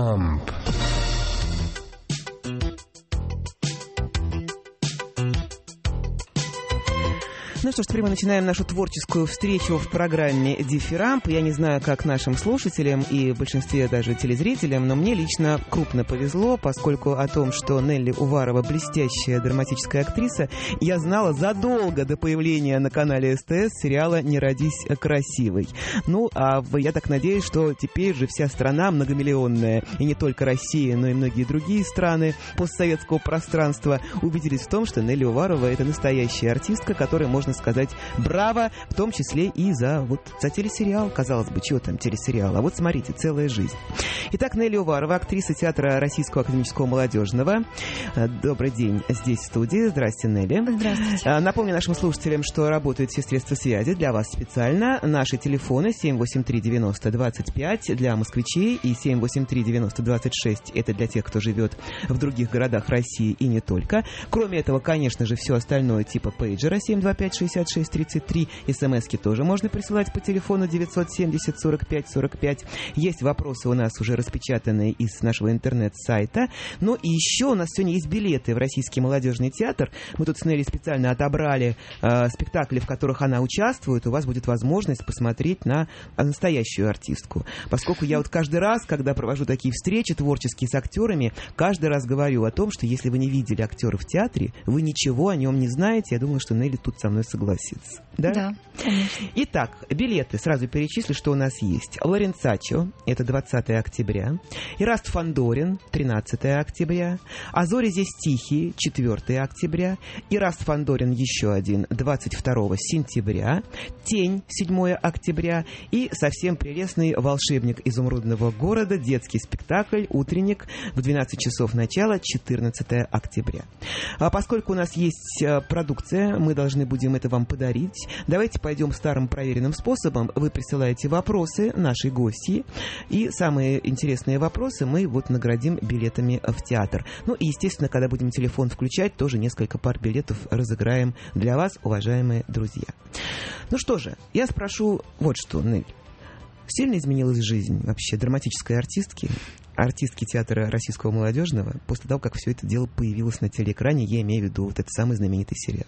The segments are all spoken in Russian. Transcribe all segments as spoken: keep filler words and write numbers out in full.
Дифирамб. Ну что ж, теперь мы начинаем нашу творческую встречу в программе «Дифирамб». Я не знаю, как нашим слушателям и в большинстве даже телезрителям, но мне лично крупно повезло, поскольку о том, что Нелли Уварова блестящая драматическая актриса, я знала задолго до появления на канале СТС сериала «Не родись красивой». Ну, а я так надеюсь, что теперь же вся страна многомиллионная, и не только Россия, но и многие другие страны постсоветского пространства убедились в том, что Нелли Уварова — это настоящая артистка, которой можно сказать браво, в том числе и за, вот, за телесериал. Казалось бы, чего там телесериал? А вот смотрите, целая жизнь. Итак, Нелли Уварова, актриса театра Российского академического молодежного. Добрый день здесь в студии. Здрасте, Нелли. Здравствуйте. Напомню нашим слушателям, что работают все средства связи для вас специально. Наши телефоны семь восемь три девяносто двадцать пять для москвичей и семь восемь три девяносто двадцать шесть. Это для тех, кто живет в других городах России и не только. Кроме этого, конечно же, все остальное типа пейджера семь два пять шестьдесят шесть тридцать три. СМСки тоже можно присылать по телефону девятьсот семьдесят сорок пять сорок пять. Есть вопросы у нас уже распечатанные из нашего интернет-сайта. Ну и еще у нас сегодня есть билеты в Российский молодежный театр. Мы тут с Нелли специально отобрали э, спектакли, в которых она участвует. У вас будет возможность посмотреть на настоящую артистку. Поскольку я вот каждый раз, когда провожу такие встречи творческие с актерами, каждый раз говорю о том, что если вы не видели актера в театре, вы ничего о нем не знаете. Я думаю, что Нелли тут со мной согласится. Да? Да, конечно. Итак, билеты. Сразу перечислю, что у нас есть. Лоренцачо, это двадцатое октября. Ираст Фандорин, тринадцатое октября. А зори здесь тихие, четвертое октября. Ираст Фандорин еще один, двадцать второго сентября. Тень, седьмое октября. И совсем прелестный волшебник изумрудного города, детский спектакль «Утренник» в двенадцать часов начала, четырнадцатое октября. А поскольку у нас есть продукция, мы должны будем это вам подарить. Давайте пойдем старым проверенным способом. Вы присылаете вопросы нашей гости, и самые интересные вопросы мы вот наградим билетами в театр. Ну и, естественно, когда будем телефон включать, тоже несколько пар билетов разыграем для вас, уважаемые друзья. Ну что же, я спрошу вот что, Нель. Сильно изменилась жизнь вообще драматической артистки, артистки театра Российского молодежного после того, как все это дело появилось на телеэкране, я имею в виду вот этот самый знаменитый сериал?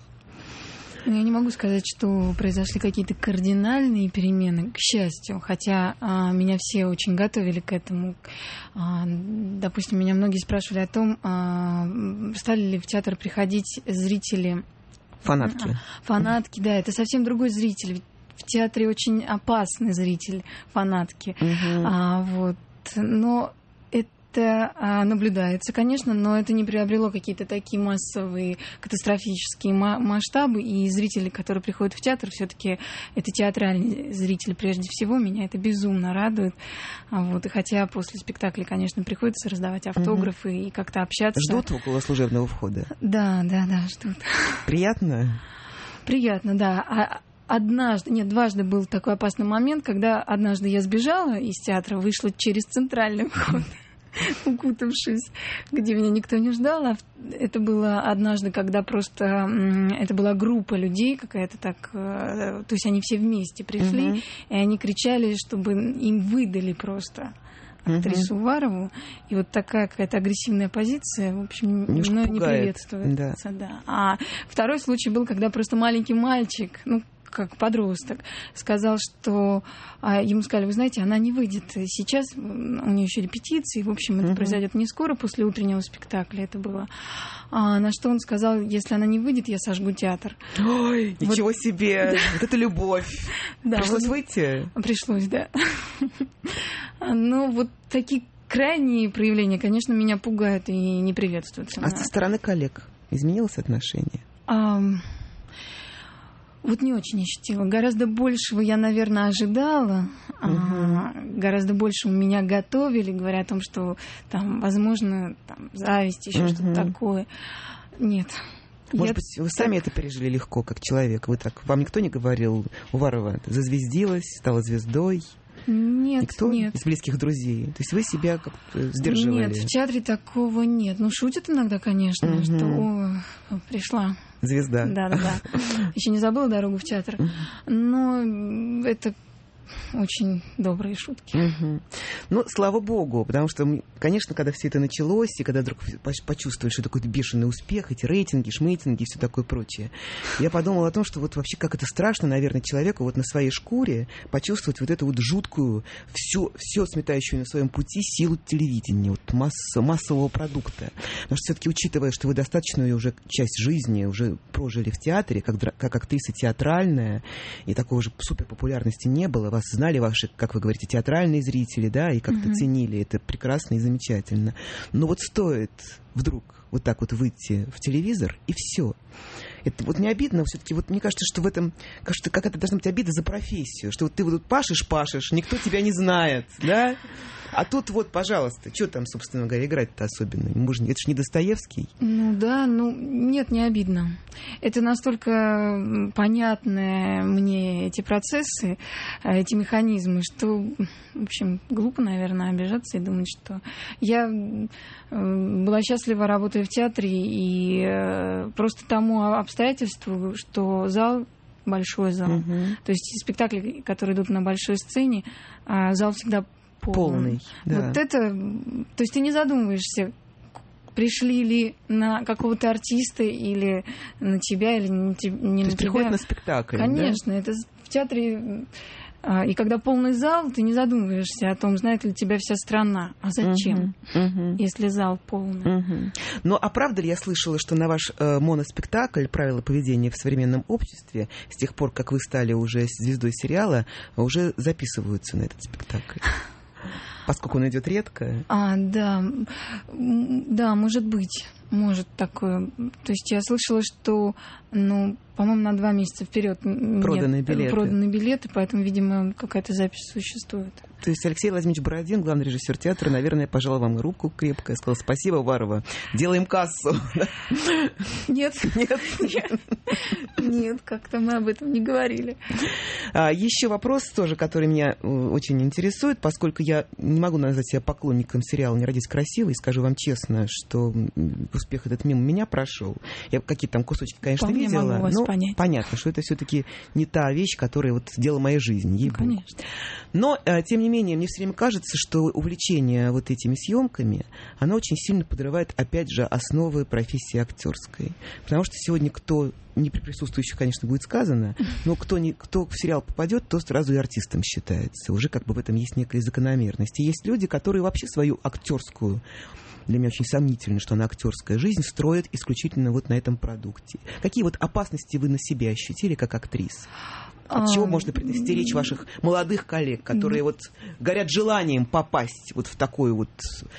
Я не могу сказать, что произошли какие-то кардинальные перемены, к счастью, хотя а, меня все очень готовили к этому. А, допустим, меня многие спрашивали о том, а, стали ли в театр приходить зрители... Фанатки. А, фанатки, да, это совсем другой зритель. В театре очень опасный зритель, фанатки. Угу. А, вот. Но это а, наблюдается, конечно, но это не приобрело какие-то такие массовые катастрофические ма- масштабы. И зрители, которые приходят в театр, все-таки это театральные зрители прежде всего. Меня это безумно радует. А, вот. И хотя после спектакля, конечно, приходится раздавать автографы угу. и как-то общаться. Ждут около служебного входа? Да, да, да, ждут. Приятно? Приятно, да. А однажды, нет, дважды был такой опасный момент, когда однажды я сбежала из театра, вышла через центральный вход, укутавшись, где меня никто не ждал. Это было однажды, когда просто это была группа людей какая-то так, то есть они все вместе пришли, uh-huh. и они кричали, чтобы им выдали просто актрису uh-huh. Уварову. И вот такая какая-то агрессивная позиция, в общем, мной не приветствуется. Да. Да. А второй случай был, когда просто маленький мальчик, ну, как подросток, сказал, что а, ему сказали, вы знаете, она не выйдет сейчас, у нее еще репетиции, в общем, это uh-huh. произойдет не скоро, после утреннего спектакля это было. А, на что он сказал, если она не выйдет, я сожгу театр. Ой, вот. Ничего себе! Вот это любовь! Пришлось выйти? Пришлось, да. Ну, вот такие крайние проявления, конечно, меня пугают и не приветствуются. А со стороны коллег изменилось отношение? Вот не очень ощутила. Гораздо большего я, наверное, ожидала. Угу. А, гораздо больше меня готовили, говоря о том, что там, возможно, там, зависть, еще угу. что-то такое. Нет. Может я... быть, вы сами это пережили легко, как человек. Вы так, вам никто не говорил, Уварова, зазвездилась, стала звездой? Нет, Никто нет. из близких друзей? То есть вы себя как-то сдерживали? Нет, в театре такого нет. Ну, шутят иногда, конечно, угу. что о, пришла звезда. Да, да, да. Еще не забыла дорогу в театр. Но это очень добрые шутки. Угу. Ну, слава богу, потому что, конечно, когда все это началось, и когда вдруг почувствовали, что такой бешеный успех, эти рейтинги, шмейтинги и все такое прочее, я подумала о том, что вот вообще как это страшно, наверное, человеку вот на своей шкуре почувствовать вот эту вот жуткую, все, все сметающую на своем пути силу телевидения, вот масса, массового продукта. Потому что все-таки, учитывая, что вы достаточную уже часть жизни уже прожили в театре, как, как актриса театральная, и такой уже суперпопулярности не было, вас знали ваши, как вы говорите, театральные зрители, да, и как-то mm-hmm. ценили. Это прекрасно и замечательно. Но вот стоит вдруг вот так вот выйти в телевизор, и все. Это вот не обидно, все-таки вот мне кажется, что в этом, кажется, какая-то должна быть обида за профессию, что вот ты вот тут пашешь-пашешь, никто тебя не знает, да? А тут вот, пожалуйста, что там, собственно говоря, играть-то особенно? Можно... Это же не Достоевский. Ну да, ну нет, не обидно. Это настолько понятны мне эти процессы, эти механизмы, что, в общем, глупо, наверное, обижаться и думать, что я была счастлива, работая в театре, и просто тому обстоятельству, что зал большой зал. Угу. То есть спектакли, которые идут на большой сцене, зал всегда полный. Да. Вот это, то есть ты не задумываешься, пришли ли на какого-то артиста или на тебя, или не, не то на есть тебя. Приходит на спектакль. Конечно, да? Это в театре. И когда полный зал, ты не задумываешься о том, знает ли тебя вся страна. А зачем, uh-huh, uh-huh. если зал полный? Uh-huh. Ну, а правда ли я слышала, что на ваш э, моноспектакль «Правила поведения в современном обществе» с тех пор, как вы стали уже звездой сериала, уже записываются на этот спектакль? Поскольку он идет редко. А, да. Да, может быть. Может такое. То есть я слышала, что, ну, по-моему, на два месяца вперед проданные билеты. Проданные билеты, поэтому, видимо, какая-то запись существует. То есть Алексей Владимирович Бородин, главный режиссер театра, наверное, пожал вам руку крепко и сказал: спасибо, Варвара, делаем кассу. Нет. Нет. Нет. Нет, как-то мы об этом не говорили. А, еще вопрос тоже, который меня очень интересует, поскольку я не могу назвать себя поклонником сериала «Не родись красивой», и скажу вам честно, что успех этот мимо меня прошел. Я какие-то там кусочки, конечно, Вполне видела, могу вас но понять. Понятно, что это все-таки не та вещь, которая вот делала моей жизни, ей-богу. Конечно. Но, тем не менее, мне все время кажется, что увлечение вот этими съемками, оно очень сильно подрывает, опять же, основы профессии актерской. Потому что сегодня кто, не при присутствующих, конечно, будет сказано, но кто, не, кто в сериал попадет, то сразу и артистом считается. Уже как бы в этом есть некая закономерность. И есть люди, которые вообще свою актерскую, для меня очень сомнительно, что она актерская жизнь, строят исключительно вот на этом продукте. Какие вот опасности вы на себе ощутили как актриса? От чего можно предостеречь ваших молодых коллег, которые вот горят желанием попасть вот в такую вот,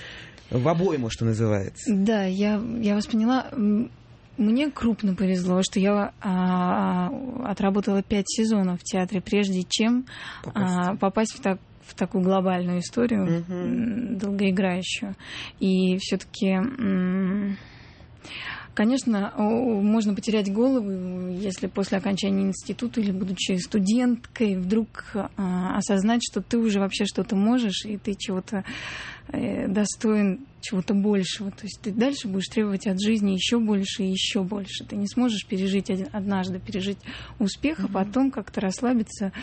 в обойму, что называется? Да, я, я вас поняла. Мне крупно повезло, что я а, отработала пять сезонов в театре, прежде чем попасть, а, попасть в, так, в такую глобальную историю, угу. долгоиграющую. И все-таки... М- Конечно, можно потерять голову, если после окончания института или будучи студенткой вдруг осознать, что ты уже вообще что-то можешь, и ты чего-то достоин чего-то большего. То есть ты дальше будешь требовать от жизни еще больше и еще больше. Ты не сможешь пережить однажды, пережить успех, mm-hmm. а потом как-то расслабиться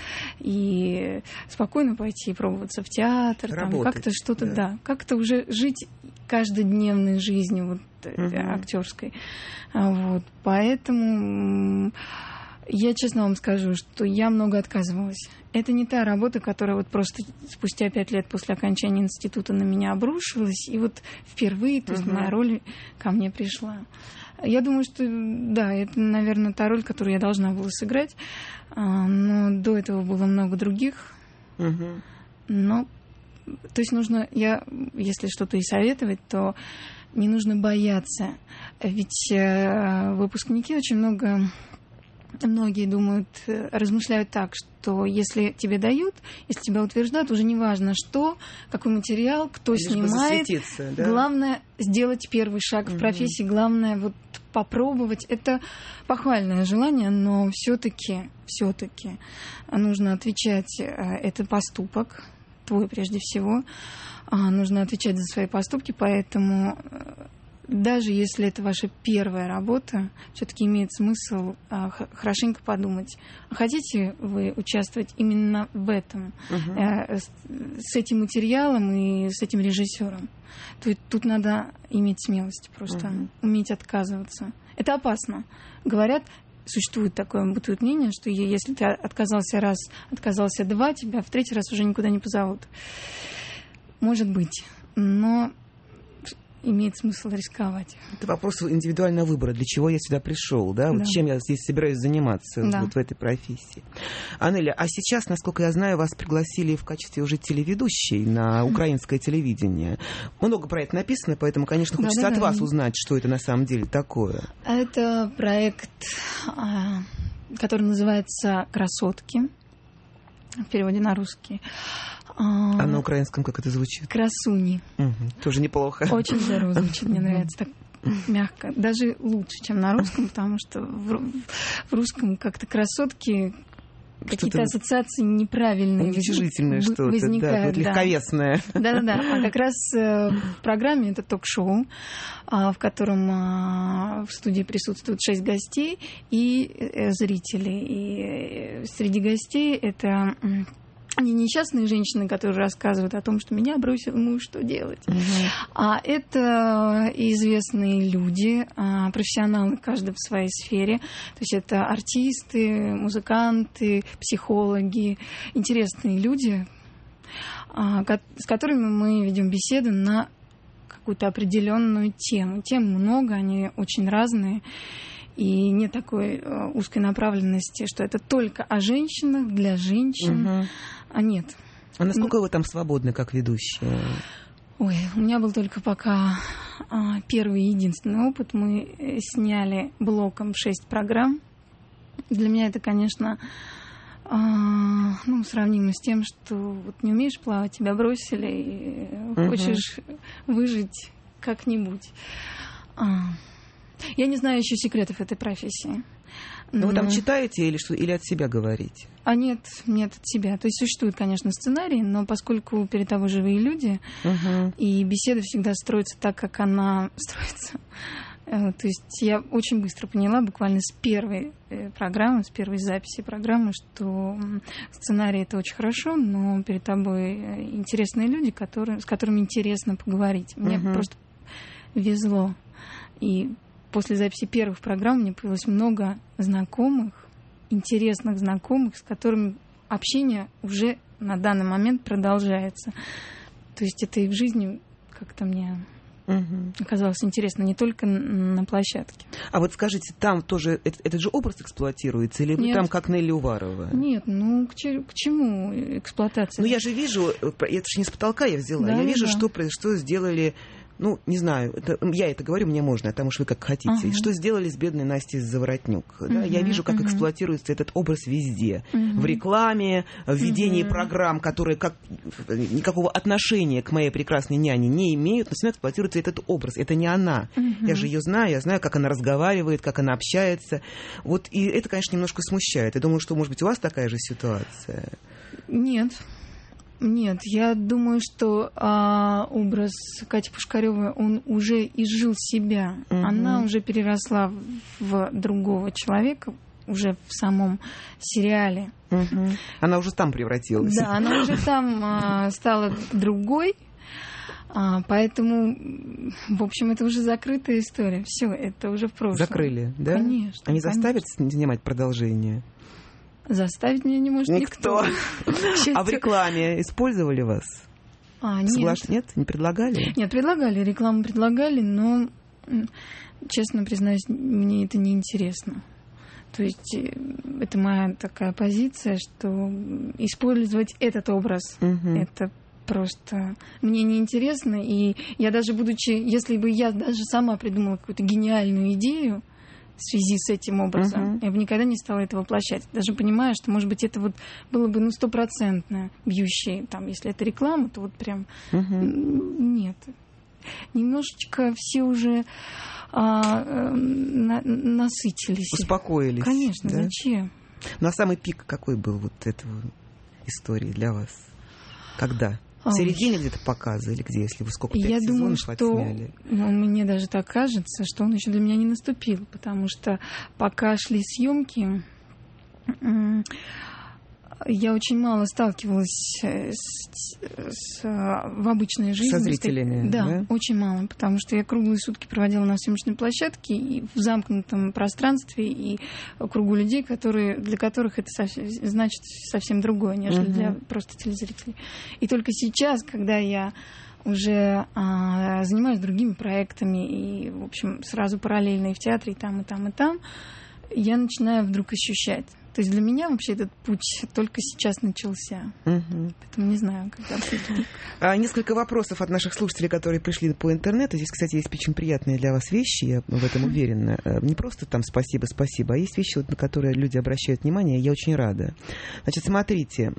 и спокойно пойти и пробоваться в театр, там, как-то что-то, да. да, как-то уже жить каждодневной жизнью вот, mm-hmm. актерской. Вот. Поэтому я честно вам скажу, что я много отказывалась. Это не та работа, которая вот просто спустя пять лет после окончания института на меня обрушилась, и вот впервые, то есть uh-huh. моя роль ко мне пришла. Я думаю, что да, это, наверное, та роль, которую я должна была сыграть, но до этого было много других. Uh-huh. Но, то есть нужно, я, если что-то и советовать, то не нужно бояться, ведь выпускники очень много... Многие думают, размышляют так, что если тебе дают, если тебя утверждают, уже не важно, что, какой материал, кто лишь снимает. Да? Главное сделать первый шаг угу. в профессии, главное вот попробовать. Это похвальное желание, но все-таки, все-таки нужно отвечать. Это поступок твой прежде всего. Нужно отвечать за свои поступки, поэтому даже если это ваша первая работа, все-таки имеет смысл а, хорошенько подумать, хотите вы участвовать именно в этом, угу. э, с, с этим материалом и с этим режиссером. То есть тут надо иметь смелость, просто угу. уметь отказываться. Это опасно. Говорят, существует такое бытует мнение, что если ты отказался раз, отказался два, тебя в третий раз уже никуда не позовут. Может быть, но имеет смысл рисковать. Это вопрос индивидуального выбора. Для чего я сюда пришел, да? Вот да. чем я здесь собираюсь заниматься да. вот в этой профессии. Анеля, а сейчас, насколько я знаю, вас пригласили в качестве уже телеведущей на украинское телевидение. Много про это написано, поэтому, конечно, хочется да, да, от да. вас узнать, что это на самом деле такое. Это проект, который называется «Красотки», в переводе на русский. А на украинском как это звучит? Красуни. Угу, тоже неплохо. Очень здорово звучит, мне нравится так мягко. Даже лучше, чем на русском, потому что в, в русском как-то красотки, какие-то ассоциации неправильные. Уничижительное что-то, возникают, да, легковесное. Да-да-да. А как раз в программе это ток-шоу, в котором в студии присутствуют шесть гостей и зрители. И среди гостей это... не несчастные женщины, которые рассказывают о том, что меня бросил муж, что делать. Угу. А это известные люди, профессионалы, каждый в своей сфере. То есть это артисты, музыканты, психологи, интересные люди, с которыми мы ведем беседы на какую-то определенную тему. Тем много, они очень разные. И нет такой э, узкой направленности, что это только о женщинах, для женщин. Угу. А нет. А насколько ну, вы там свободны, как ведущая? Ой, у меня был только пока а, первый и единственный опыт. Мы сняли блоком шесть программ. Для меня это, конечно, а, ну, сравнимо с тем, что вот не умеешь плавать, тебя бросили, и угу. хочешь выжить как-нибудь. А, Я не знаю еще секретов этой профессии. Но вы там читаете или, что, или от себя говорите? А нет, нет, от себя. То есть существует, конечно, сценарий, но поскольку перед тобой живые люди, угу. и беседа всегда строится так, как она строится. То есть я очень быстро поняла, буквально с первой программы, с первой записи программы, что сценарий — это очень хорошо, но перед тобой интересные люди, которые, с которыми интересно поговорить. Мне угу. просто везло. И после записи первых программ у меня появилось много знакомых, интересных знакомых, с которыми общение уже на данный момент продолжается. То есть это и в жизни как-то мне угу. оказалось интересно, не только на площадке. А вот скажите, там тоже этот, этот же образ эксплуатируется, или вы Нет. там как Нелли Уварова? Нет, ну к, че, к чему эксплуатация? Ну я же вижу, это же не с потолка я взяла, да, я вижу, да. что, что сделали... Ну, не знаю, это, я это говорю, мне можно, а там уж вы как хотите. Uh-huh. Что сделали с бедной Настей Заворотнюк? Uh-huh. Да? Я вижу, как uh-huh. эксплуатируется этот образ везде. Uh-huh. В рекламе, в ведении uh-huh. программ, которые как, никакого отношения к моей прекрасной няне не имеют, но всегда эксплуатируется этот образ. Это не она. Uh-huh. Я же ее знаю, я знаю, как она разговаривает, как она общается. Вот, и это, конечно, немножко смущает. Я думаю, что, может быть, у вас такая же ситуация? Нет. Нет, я думаю, что а, образ Кати Пушкарёвой, он уже изжил себя. Угу. Она уже переросла в другого человека, уже в самом сериале. Угу. Она уже там превратилась. Да, она уже там а, стала другой. А, поэтому, в общем, это уже закрытая история. Все, это уже в прошлом. Закрыли, да? Конечно. Они конечно. заставят снимать продолжение? Заставить меня не может никто. никто. А в рекламе использовали вас? А, нет. Соглаш... Нет? Не предлагали? Нет, предлагали. Рекламу предлагали, но, честно признаюсь, мне это не интересно. То есть это моя такая позиция, что использовать этот образ, угу. это просто мне неинтересно. И я даже будучи, если бы я даже сама придумала какую-то гениальную идею, в связи с этим образом. Uh-huh. Я бы никогда не стала это воплощать. Даже понимая, что, может быть, это вот было бы ну, стопроцентно бьющее. Там, если это реклама, то вот прям uh-huh. нет. Немножечко все уже а, на, насытились. Успокоились. Конечно, да? Зачем? Ну, а самый пик какой был вот этого истории для вас? Когда? В середине где-то показа или где, если вы сколько, пять Я думаю, сезонов что отсняли? Мне даже так кажется, что он еще для меня не наступил, потому что пока шли съемки, я очень мало сталкивалась с, с, в обычной жизни. Со зрителями, да, да? Очень мало, потому что я круглые сутки проводила на съемочной площадке и в замкнутом пространстве и в кругу людей, которые, для которых это совсем, значит совсем другое, нежели uh-huh. для просто телезрителей. И только сейчас, когда я уже а, занимаюсь другими проектами и, в общем, сразу параллельно и в театре, и там, и там, и там, я начинаю вдруг ощущать. То есть для меня вообще этот путь только сейчас начался. Угу. Поэтому не знаю, когда будет. А, несколько вопросов от наших слушателей, которые пришли по интернету. Здесь, кстати, есть очень приятные для вас вещи, я в этом уверена. Не просто там спасибо, спасибо, а есть вещи, вот, на которые люди обращают внимание, и я очень рада. Значит, смотрите,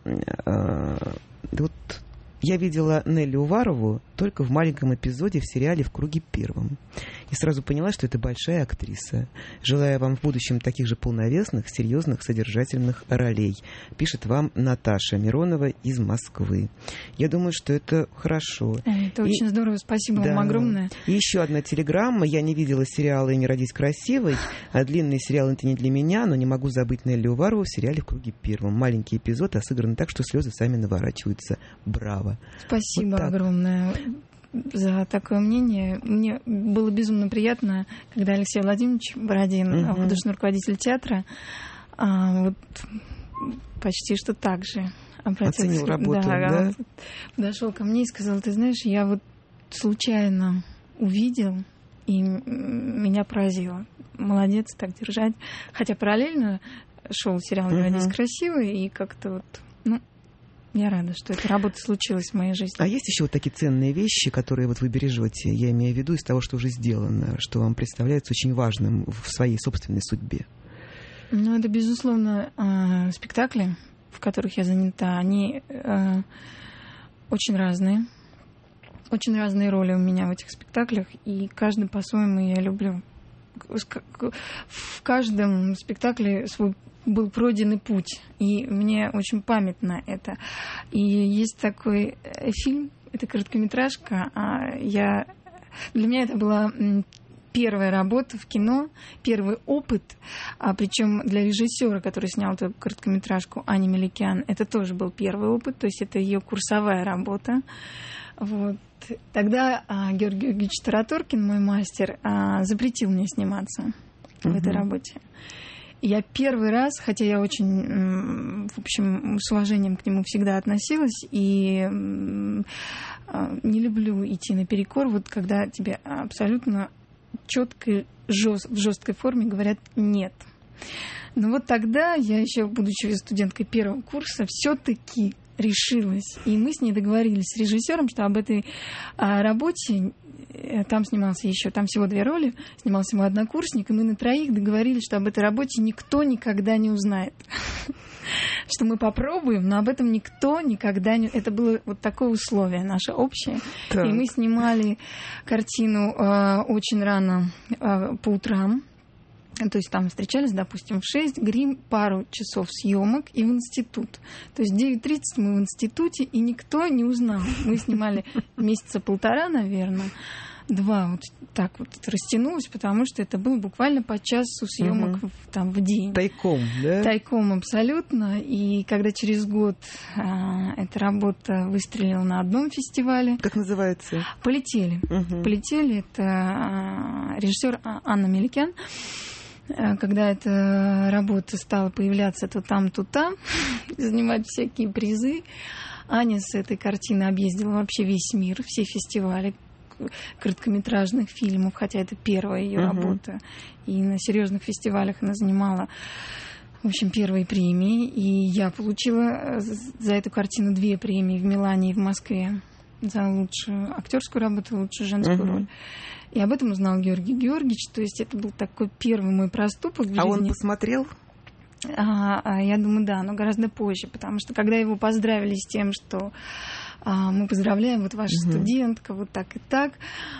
вот я видела Нелли Уварову только в маленьком эпизоде в сериале «В круге первом». И сразу поняла, что это большая актриса. Желаю вам в будущем таких же полновесных, серьезных, содержательных ролей. Пишет вам Наташа Миронова из Москвы. Я думаю, что это хорошо. Это и... очень здорово. Спасибо да. вам огромное. И еще одна телеграмма. Я не видела сериала «И не родись красивой». А длинный сериал «Это не для меня», но не могу забыть Нелли Уварову в сериале «В круге первом». Маленький эпизод, а сыгран так, что слезы сами наворачиваются. Браво. Спасибо вот огромное за такое мнение. Мне было безумно приятно, когда Алексей Владимирович Бородин, uh-huh. художественный руководитель театра, а, вот почти что так же обратился. Оценил работу, да? да? Он подошел ко мне и сказал: ты знаешь, я вот случайно увидел, и меня поразило. Молодец, так держать. Хотя параллельно шел сериал «Не родись uh-huh. красивой», и как-то вот, ну, я рада, что эта работа случилась в моей жизни. А есть еще вот такие ценные вещи, которые вот вы бережете, я имею в виду из того, что уже сделано, что вам представляется очень важным в своей собственной судьбе? Ну, это, безусловно, э, спектакли, в которых я занята, они э, очень разные. Очень разные роли у меня в этих спектаклях, и каждый по-своему я люблю. В каждом спектакле свой был пройденный путь, и мне очень памятно это. И есть такой фильм, это короткометражка, я... для меня это была первая работа в кино, первый опыт, а причем для режиссера, который снял эту короткометражку, Ани Меликян, это тоже был первый опыт, то есть это ее курсовая работа. Вот. Тогда а, Георгий Георгиевич Тараторкин, мой мастер, а, запретил мне сниматься uh-huh. в этой работе. Я первый раз, хотя я очень, в общем, с уважением к нему всегда относилась, и не люблю идти наперекор, вот когда тебе абсолютно четко, жест, в жесткой форме говорят «нет». Но вот тогда я еще, будучи студенткой первого курса, все-таки решилась. И мы с ней договорились с режиссером, что об этой а, работе, там снимался еще, там всего две роли, снимался мой однокурсник, и мы на троих договорились, что об этой работе никто никогда не узнает. Что мы попробуем, но об этом никто никогда не... Это было вот такое условие наше общее. Так. И мы снимали картину э, очень рано э, по утрам. То есть там встречались, допустим, в шесть, грим, пару часов съемок и в институт. То есть в девять тридцать мы в институте, и никто не узнал. Мы снимали месяца полтора, наверное, два, вот так вот растянулось, потому что это было буквально по часу съемок угу. в, там, в день. Тайком, да? Тайком абсолютно. И когда через год а, эта работа выстрелила на одном фестивале... Как называется? «Полетели». Угу. «Полетели» — это а, режиссер Анна Меликян. Когда эта работа стала появляться то там, то там, занимать всякие призы, Аня с этой картины объездила вообще весь мир, все фестивали короткометражных фильмов, хотя это первая ее uh-huh. работа. И на серьезных фестивалях она занимала, в общем, первые премии. И я получила за эту картину две премии в Милане и в Москве за лучшую актерскую работу, лучшую женскую uh-huh. роль. И об этом узнал Георгий Георгиевич. То есть это был такой первый мой проступок в жизни. А он посмотрел? А, а, я думаю, да, но гораздо позже. Потому что когда его поздравили с тем, что а, мы поздравляем, вот ваша угу. студентка, вот так и так,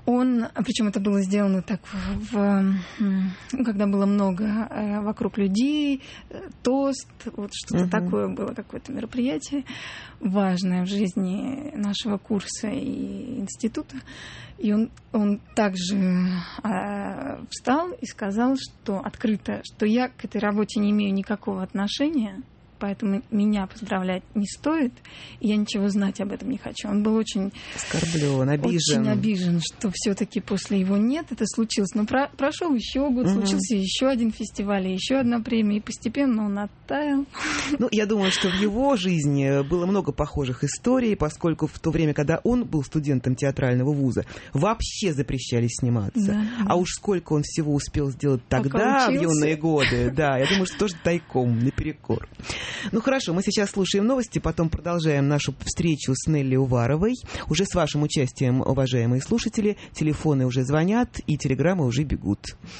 Он, причем это было сделано так, в, в, когда было много э, вокруг людей, э, тост, вот что-то uh-huh. такое было, какое-то мероприятие важное в жизни нашего курса и института. И он, он также э, встал и сказал, что открыто, что я к этой работе не имею никакого отношения, поэтому меня поздравлять не стоит, и я ничего знать об этом не хочу. Он был очень оскорблен, обижен. Очень обижен, что все-таки после его нет это случилось. Но про- прошел еще год, угу. случился еще один фестиваль, еще одна премия, и постепенно он оттаял. Ну, я думаю, что в его жизни было много похожих историй, поскольку в то время, когда он был студентом театрального вуза, вообще запрещали сниматься. Да, а да. уж сколько он всего успел сделать тогда, в юные годы, да, я думаю, что тоже тайком, наперекор. Ну хорошо, мы сейчас слушаем новости, потом продолжаем нашу встречу с Нелли Уваровой. Уже с вашим участием, уважаемые слушатели, телефоны уже звонят и телеграммы уже бегут.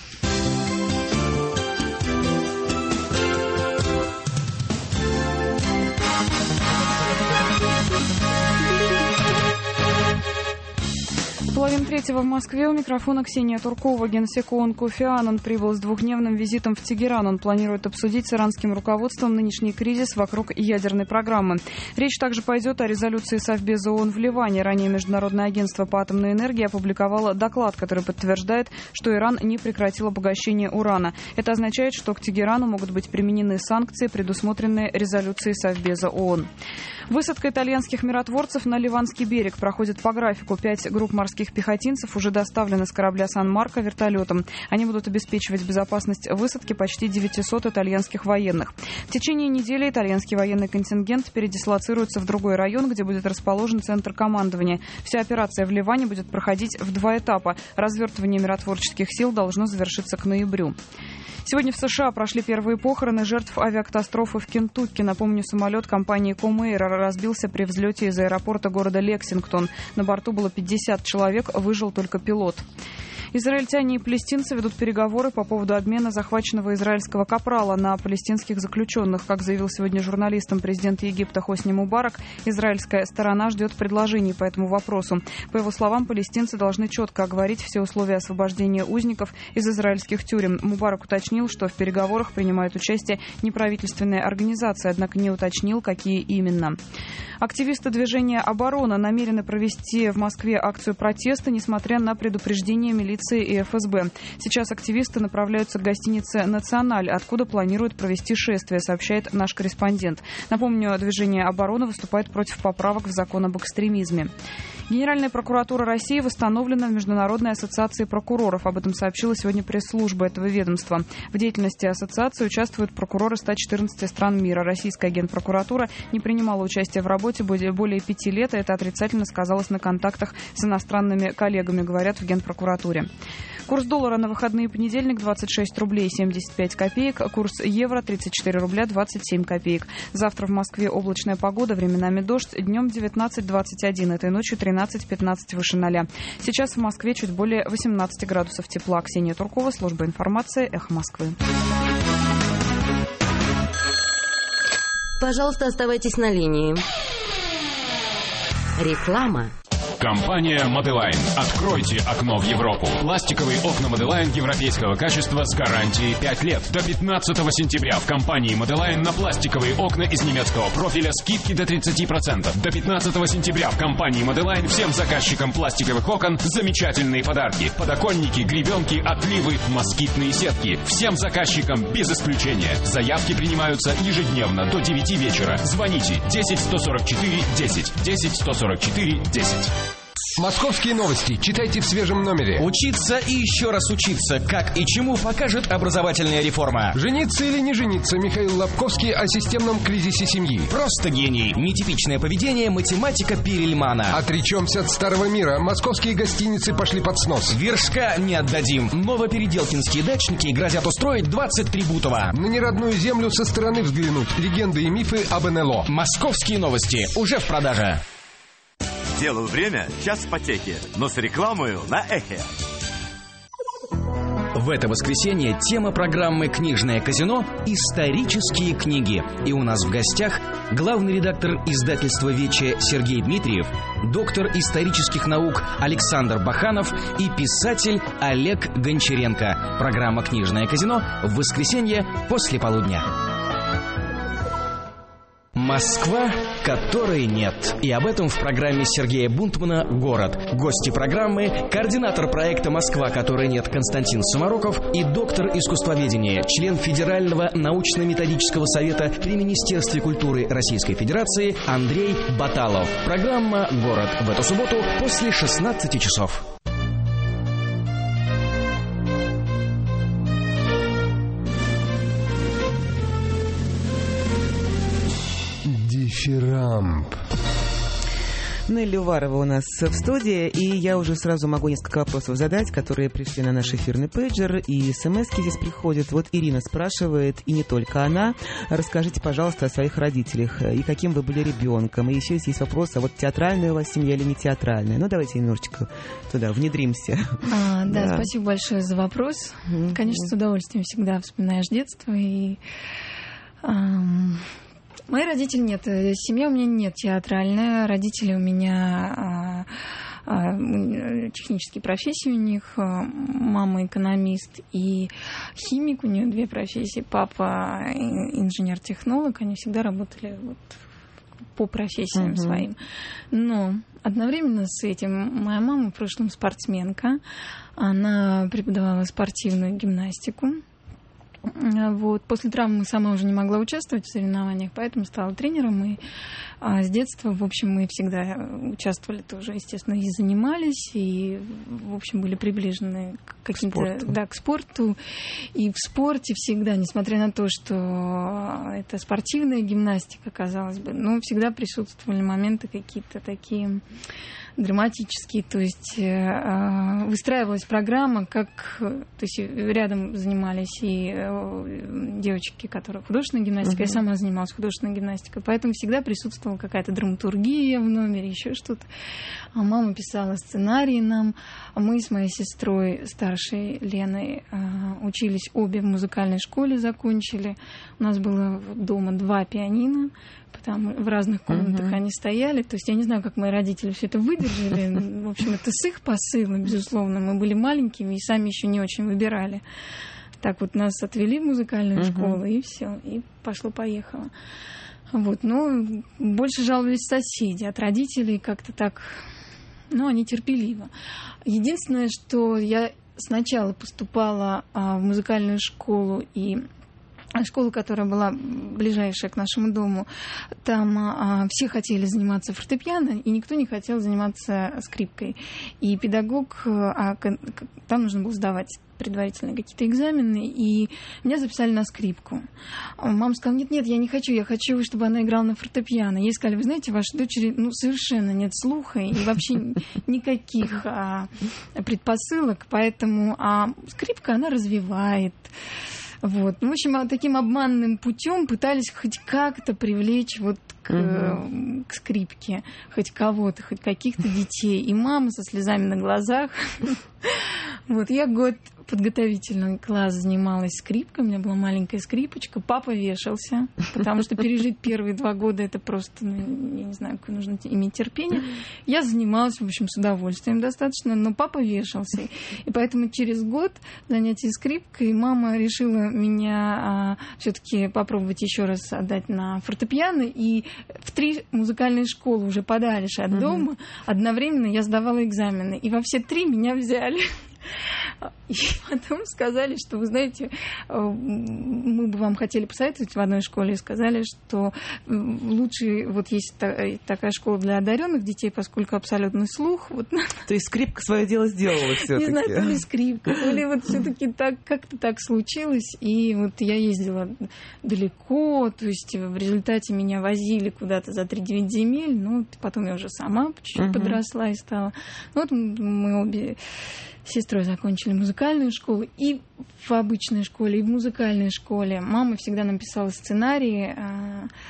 Половина третьего в Москве. У микрофона Ксения Туркова. Генсек ООН Кофи Аннан прибыл с двухдневным визитом в Тегеран. Он планирует обсудить с иранским руководством нынешний кризис вокруг ядерной программы. Речь также пойдет о резолюции Совбеза ООН в Ливане. Ранее Международное агентство по атомной энергии опубликовало доклад, который подтверждает, что Иран не прекратил обогащение урана. Это означает, что к Тегерану могут быть применены санкции, предусмотренные резолюцией Совбеза ООН. Высадка итальянских миротворцев на Ливанский берег проходит по графику. Пять групп морских пехотинцев уже доставлены с корабля «Сан-Марко» вертолетом. Они будут обеспечивать безопасность высадки почти девятисот итальянских военных. В течение недели итальянский военный контингент передислоцируется в другой район, где будет расположен центр командования. Вся операция в Ливане будет проходить в два этапа. Развертывание миротворческих сил должно завершиться к ноябрю. Сегодня в США прошли первые похороны жертв авиакатастрофы в Кентукки. Напомню, самолет компании Комэйр разбился при взлете из аэропорта города Лексингтон. На борту было пятьдесят человек, выжил только пилот. Израильтяне и палестинцы ведут переговоры по поводу обмена захваченного израильского капрала на палестинских заключенных. Как заявил сегодня журналистам президент Египта Хосни Мубарак, израильская сторона ждет предложений по этому вопросу. По его словам, палестинцы должны четко оговорить все условия освобождения узников из израильских тюрем. Мубарак уточнил, что в переговорах принимают участие неправительственные организации, однако не уточнил, какие именно. Активисты движения «Оборона» намерены провести в Москве акцию протеста, несмотря на предупреждение милиции и эф эс бэ. Сейчас активисты направляются к гостинице «Националь», откуда планируют провести шествие, сообщает наш корреспондент. Напомню, движение «Оборона» выступает против поправок в закон об экстремизме. Генеральная прокуратура России восстановлена в Международной ассоциации прокуроров. Об этом сообщила сегодня пресс-служба этого ведомства. В деятельности ассоциации участвуют прокуроры ста четырнадцати стран мира. Российская генпрокуратура не принимала участия в работе более пяти лет, и это отрицательно сказалось на контактах с иностранными коллегами, говорят в Генпрокуратуре. Курс доллара на выходные понедельник двадцать шесть рублей семьдесят пять копеек, курс евро тридцать четыре рубля двадцать семь копеек. Завтра в Москве облачная погода, временами дождь, днем девятнадцать двадцать один, этой ночью тринадцать пятнадцать выше ноля. Сейчас в Москве чуть более восемнадцати градусов тепла. Ксения Туркова, служба информации, Эхо Москвы. Пожалуйста, оставайтесь на линии. Реклама. Компания Modeline. Откройте окно в Европу. Пластиковые окна Modeline европейского качества с гарантией пять лет. До пятнадцатого сентября в компании Modeline на пластиковые окна из немецкого профиля скидки до тридцати процентов. До пятнадцатого сентября в компании Modeline всем заказчикам пластиковых окон замечательные подарки. Подоконники, гребенки, отливы, москитные сетки. Всем заказчикам без исключения. Заявки принимаются ежедневно до девяти вечера. Звоните десять сто сорок четыре десять. десять сто сорок четыре десять. Московские новости читайте в свежем номере. Учиться и еще раз учиться. Как и чему покажет образовательная реформа. Жениться или не жениться. Михаил Лобковский о системном кризисе семьи. Просто гений. Нетипичное поведение. Математика Перельмана. Отречемся от старого мира. Московские гостиницы пошли под снос. Вершка не отдадим. Новопеределкинские дачники грозят устроить двадцать три Бутова. На неродную землю со стороны взглянуть. Легенды и мифы об эн эл о. Московские новости. Уже в продаже. Делаю время, час в потеке, но с рекламою на Эхе. В это воскресенье тема программы «Книжное казино» – исторические книги. И у нас в гостях главный редактор издательства «Вече» Сергей Дмитриев, доктор исторических наук Александр Баханов и писатель Олег Гончаренко. Программа «Книжное казино» в воскресенье после полудня. Москва, которой нет. И об этом в программе Сергея Бунтмана «Город». Гости программы – координатор проекта «Москва, которой нет» Константин Самароков и доктор искусствоведения, член Федерального научно-методического совета при Министерстве культуры Российской Федерации Андрей Баталов. Программа «Город» в эту субботу после шестнадцати часов. Дифирамб. Нелли Уварова у нас в студии, и я уже сразу могу несколько вопросов задать, которые пришли на наш эфирный пейджер, и смс-ки здесь приходят. Вот Ирина спрашивает, и не только она, расскажите, пожалуйста, о своих родителях, и каким вы были ребенком. И еще есть вопрос, а вот театральная у вас семья или не театральная? Ну, давайте немножечко туда внедримся. А, да, да, спасибо большое за вопрос. Mm-hmm. Конечно, с удовольствием всегда вспоминаешь детство, и... Ам... Мои родители нет, семья у меня нет театральная, родители у меня а, а, технические профессии у них, мама экономист и химик, у нее две профессии, папа инженер-технолог, они всегда работали вот по профессиям uh-huh. своим. Но одновременно с этим моя мама в прошлом спортсменка, она преподавала спортивную гимнастику. Вот. После травмы сама уже не могла участвовать в соревнованиях, поэтому стала тренером. И а, с детства, в общем, мы всегда участвовали тоже, естественно, и занимались, и, в общем, были приближены к каким-то, к да, к спорту. И в спорте всегда, несмотря на то, что это спортивная гимнастика, казалось бы, но всегда присутствовали моменты какие-то такие драматические, то есть э, выстраивалась программа, как, то есть рядом занимались и э, девочки, которые художественной гимнастикой, uh-huh. я сама занималась художественной гимнастикой, поэтому всегда присутствовала какая-то драматургия в номере, еще что-то. А мама писала сценарии нам, а мы с моей сестрой старшей Леной э, учились обе в музыкальной школе, закончили. У нас было дома два пианино, там в разных комнатах uh-huh. они стояли. То есть я не знаю, как мои родители все это выдержали. В общем, это с их посыла, безусловно. Мы были маленькими и сами еще не очень выбирали. Так вот нас отвели в музыкальную uh-huh. школу, и все, и пошло-поехало. Вот. Но больше жаловались соседи. От родителей как-то так, ну, они терпеливо. Единственное, что я сначала поступала а, в музыкальную школу, и школа, которая была ближайшая к нашему дому, там а, все хотели заниматься фортепиано, и никто не хотел заниматься скрипкой. И педагог, а, там нужно было сдавать предварительно какие-то экзамены, и меня записали на скрипку. Мама сказала, нет-нет, я не хочу, я хочу, чтобы она играла на фортепиано. Ей сказали, вы знаете, вашей дочери ну, совершенно нет слуха и вообще никаких а, предпосылок, поэтому а скрипка, она развивает. Вот. В общем, таким обманным путем пытались хоть как-то привлечь вот к, uh-huh. к скрипке хоть кого-то, хоть каких-то детей. И мама со слезами на глазах. Вот я год подготовительный класс занималась скрипкой, у меня была маленькая скрипочка, папа вешался, потому что пережить первые два года это просто, ну, я не знаю, какое нужно иметь терпение. Я занималась, в общем, с удовольствием достаточно, но папа вешался. И поэтому через год занятий скрипкой мама решила меня а, все-таки попробовать еще раз отдать на фортепиано, и в три музыкальные школы уже подальше от дома uh-huh. одновременно я сдавала экзамены, и во все три меня взяли. И потом сказали, что, вы знаете, мы бы вам хотели посоветовать в одной школе, и сказали, что лучше, вот есть такая школа для одаренных детей, поскольку абсолютный слух. Вот. То есть скрипка свое дело сделала все-таки. Не знаю, то ли скрипка, то ли вот все-таки так, как-то так случилось. И вот я ездила далеко, то есть в результате меня возили куда-то за три-девять земель, но потом я уже сама чуть-чуть uh-huh. подросла и стала. Вот мы обе с сестрой закончили музыкальную школу, и в обычной школе, и в музыкальной школе. Мама всегда нам писала сценарии.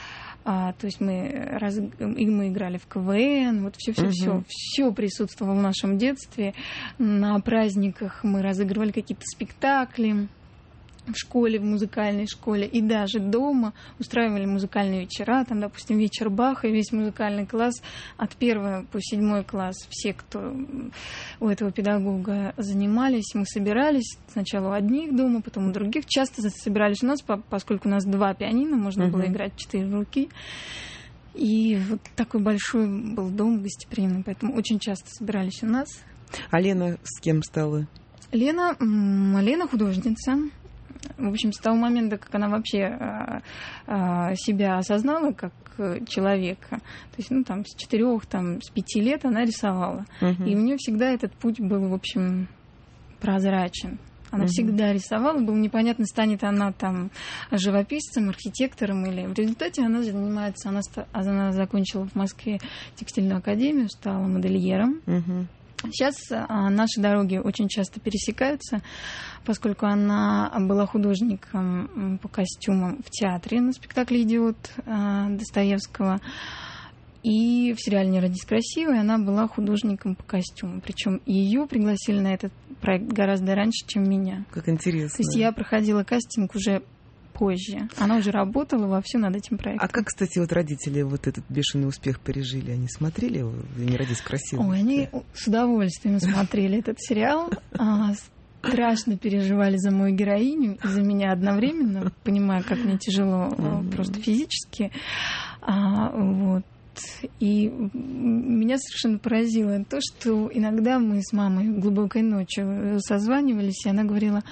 А, то есть мы, раз, и мы играли в КВН, вот все-все-все, угу. все присутствовало в нашем детстве. На праздниках мы разыгрывали какие-то спектакли. В школе, в музыкальной школе и даже дома устраивали музыкальные вечера, там, допустим, вечер Баха, и весь музыкальный класс от первого по седьмой класс, все, кто у этого педагога занимались, мы собирались сначала у одних дома, потом у других, часто собирались у нас, поскольку у нас два пианино, можно uh-huh. было играть четыре руки, и вот такой большой был дом гостеприимный, поэтому очень часто собирались у нас. А Лена с кем стала? Лена, Лена художница. В общем, с того момента, как она вообще а, а, себя осознала как человека, то есть, ну, там, с четырех, там, с пяти лет она рисовала. Uh-huh. И у нее всегда этот путь был, в общем, прозрачен. Она uh-huh. всегда рисовала, было непонятно, станет она там живописцем, архитектором или... В результате она занимается, она, она закончила в Москве текстильную академию, стала модельером. Uh-huh. Сейчас а, наши дороги очень часто пересекаются, поскольку она была художником по костюмам в театре на спектакле «Идиот» а, Достоевского. И в сериале «Не родись красивой» она была художником по костюмам. Причем ее пригласили на этот проект гораздо раньше, чем меня. Как интересно. То есть я проходила кастинг уже позже. Она уже работала вовсю над этим проектом. А как, кстати, вот родители вот этот бешеный успех пережили? Они смотрели его «Не родись красивой»? Ой, они с удовольствием смотрели этот сериал. Страшно переживали за мою героиню и за меня одновременно, понимая, как мне тяжело просто физически. Вот. И меня совершенно поразило то, что иногда мы с мамой глубокой ночью созванивались, и она говорила: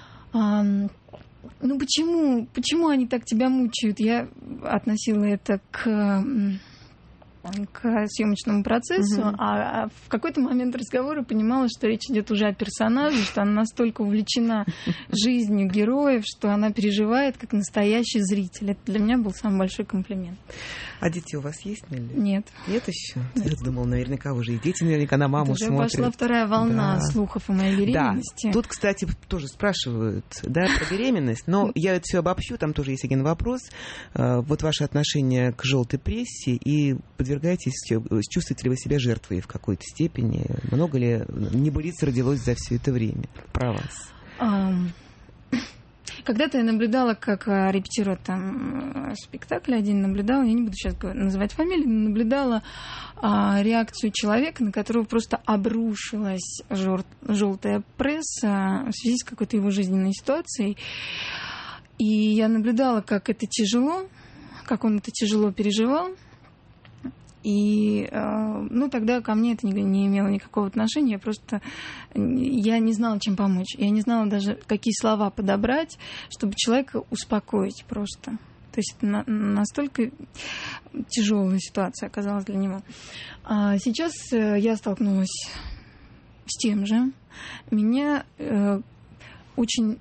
ну почему, почему они так тебя мучают? Я относила это к, к съемочному процессу, uh-huh. а, а в какой-то момент разговора понимала, что речь идет уже о персонаже, что она настолько увлечена жизнью героев, что она переживает как настоящий зритель. Это для меня был самый большой комплимент. А дети у вас есть, Нелли? Нет. Нет еще? Нет. Я думала, наверняка уже и дети наверняка на маму уже смотрят. Пошла вторая волна да. слухов о моей беременности. Да. Тут, кстати, тоже спрашивают, да, про беременность, но я это все обобщу, там тоже есть один вопрос. Вот ваше отношение к желтой прессе, и подвергаетесь, чувствуете ли вы себя жертвой в какой-то степени? Много ли небылиц родилось за все это время? Про вас. Um... Когда-то я наблюдала, как репетирует там спектакль один, наблюдала, я не буду сейчас называть фамилию, но наблюдала а, реакцию человека, на которого просто обрушилась жел- желтая пресса в связи с какой-то его жизненной ситуацией. И я наблюдала, как это тяжело, как он это тяжело переживал. И, ну, тогда ко мне это не, не имело никакого отношения, я просто, я не знала, чем помочь. Я не знала даже, какие слова подобрать, чтобы человека успокоить просто. То есть это на, настолько тяжелая ситуация оказалась для него. А сейчас я столкнулась с тем же. Меня э, очень...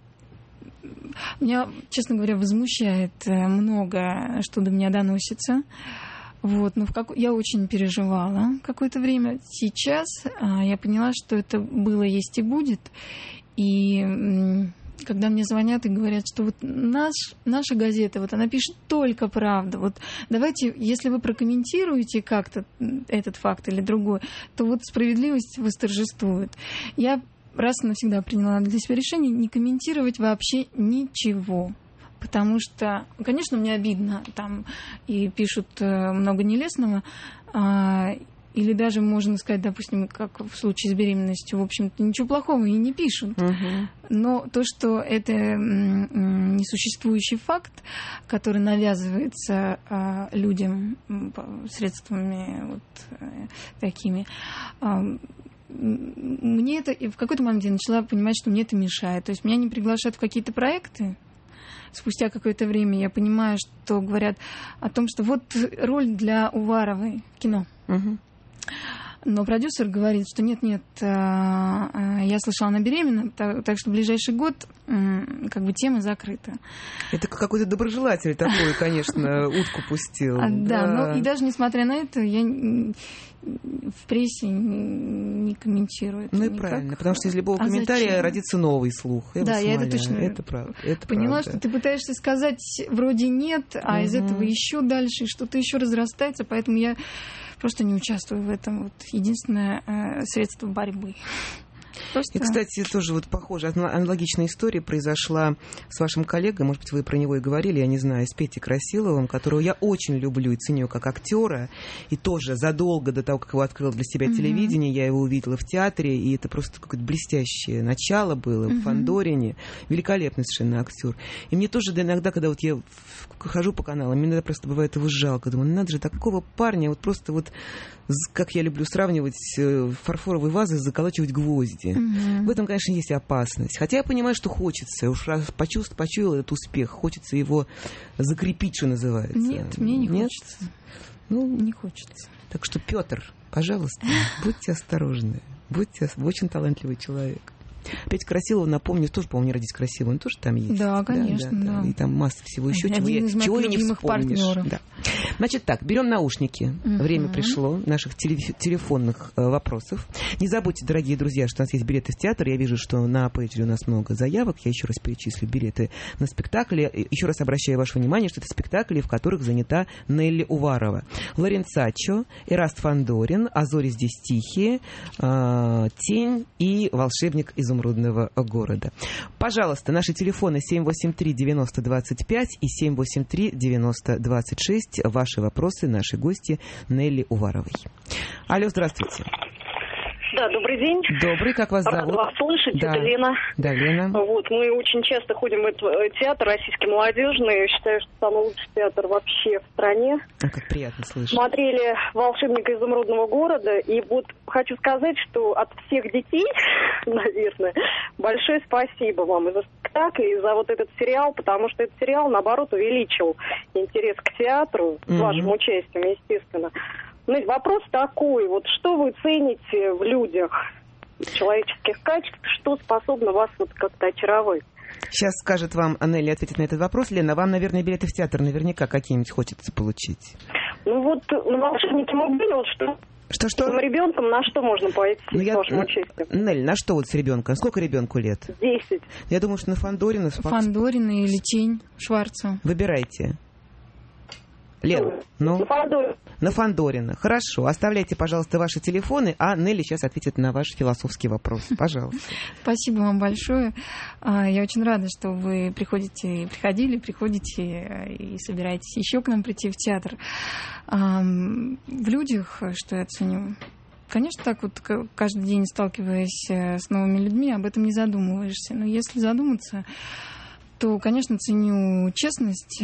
Меня, честно говоря, возмущает много, что до меня доносится. Вот, но в как... я очень переживала какое-то время. Сейчас а, я поняла, что это было, есть и будет. И м- когда мне звонят и говорят, что вот наш, наша газета, вот она пишет только правду. Вот давайте, если вы прокомментируете как-то этот факт или другой, то вот справедливость восторжествует. Я раз и навсегда приняла для себя решение не комментировать вообще ничего. Потому что, конечно, мне обидно, там и пишут много нелестного, а, или даже, можно сказать, допустим, как в случае с беременностью, в общем-то, ничего плохого и не пишут. Uh-huh. Но то, что это м- несуществующий факт, который навязывается а, людям средствами вот а, такими, а, мне это, в какой-то момент я начала понимать, что мне это мешает. То есть меня не приглашают в какие-то проекты. Спустя какое-то время я понимаю, что говорят о том, что вот роль для Уваровой в кино. Угу. Но продюсер говорит, что нет-нет, я слышала, она беременна, так что в ближайший год как бы тема закрыта. Это какой-то доброжелатель такой, конечно, утку пустил. Да, да. Но и даже несмотря на это, я в прессе не комментирую. Ну и никак. Правильно, потому что из любого а комментария зачем? родится новый слух. Я да, я это точно это правда, это поняла, правда. что ты пытаешься сказать вроде нет, а угу. из этого еще дальше что-то еще разрастается, поэтому я просто не участвую в этом. Вот единственное э, средство борьбы. Просто... И, кстати, тоже вот похоже, аналогичная история произошла с вашим коллегой, может быть, вы про него и говорили, я не знаю, с Петей Красиловым, которого я очень люблю и ценю как актера, и тоже задолго до того, как его открыл для себя mm-hmm. телевидение, я его увидела в театре, и это просто какое-то блестящее начало было mm-hmm. в Фандорине, великолепный совершенно актер. И мне тоже иногда, когда вот я хожу по каналам, мне иногда просто бывает его жалко, думаю, надо же такого парня, вот просто вот, как я люблю сравнивать, фарфоровые вазы заколачивать гвозди. Mm-hmm. В этом, конечно, есть опасность. Хотя я понимаю, что хочется. Уж раз почувствовал, почуял этот успех, хочется его закрепить, что называется. Нет, мне не Нет? хочется. Ну, не хочется. Так что, Петр, пожалуйста, будьте осторожны. Будьте очень талантливый человек. Петя Красилов, напомню, тоже, по-моему, не родись красивым, он тоже там есть. Да, конечно, да. да. да. И там масса всего еще, Один чего, я, чего и не вспомнишь. Да. Значит так, берем наушники. Uh-huh. Время пришло наших телеф- телефонных э, вопросов. Не забудьте, дорогие друзья, что у нас есть билеты в театр. Я вижу, что на пейджере у нас много заявок. Я еще раз перечислю билеты на спектакли. Еще раз обращаю ваше внимание, что это спектакли, в которых занята Нелли Уварова. Лоренцачо, Эраст Фандорин, А зори здесь тихие, э, Тень и Волшебник изумрудного города. Пожалуйста, наши телефоны семь восемь три девяносто двадцать пять и семь восемь три девяносто двадцать шесть. Ваши вопросы нашей гости Нелли Уваровой. Алло, здравствуйте. Да, добрый день. Добрый, как вас зовут? Рада вас слышать, да. это Лена. Да, Лена. Вот, мы очень часто ходим в этот театр российский молодежный. Считаю, что самый лучший театр вообще в стране. А, как приятно слышать. Смотрели «Волшебника изумрудного города», и вот хочу сказать, что от всех детей, наверное, большое спасибо вам и за спектакль, и за вот этот сериал, потому что этот сериал, наоборот, увеличил интерес к театру, с mm-hmm. вашим участием, естественно. Ну, вопрос такой, вот что вы цените в людях, в человеческих качествах, что способно вас вот как-то очаровать? Сейчас скажет вам Анелли ответить на этот вопрос. Лена, вам, наверное, билеты в театр наверняка какие-нибудь хочется получить. Ну вот на «Волшебнике» мы были, вот что... Что-что? С ребенком на что можно пойти ну, с я... вашим участием? Нель, на что вот с ребенком? Сколько ребенку лет? Десять. Я думаю, что на Фандорина... Фандорина или Тень Шварца. Выбирайте. Лен, ну? На Фандорина. На Фандорина. Хорошо. Оставляйте, пожалуйста, ваши телефоны, а Нелли сейчас ответит на ваш философский вопрос. Пожалуйста. Спасибо вам большое. Я очень рада, что вы приходите, приходили, приходите и собираетесь еще к нам прийти в театр. В людях, что я ценю, конечно, так вот каждый день, сталкиваясь с новыми людьми, об этом не задумываешься. Но если задуматься, то, конечно, ценю честность.